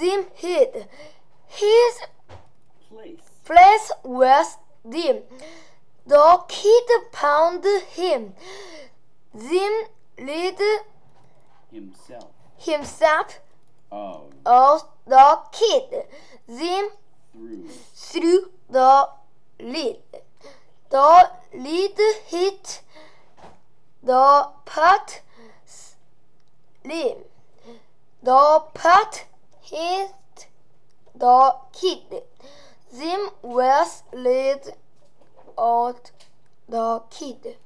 Them hid. His place was dim. The kid found him. Them led himself of the kid. Them through the lid. The lid hit the pot slim. The pot hit the kid. Them was led out the kid.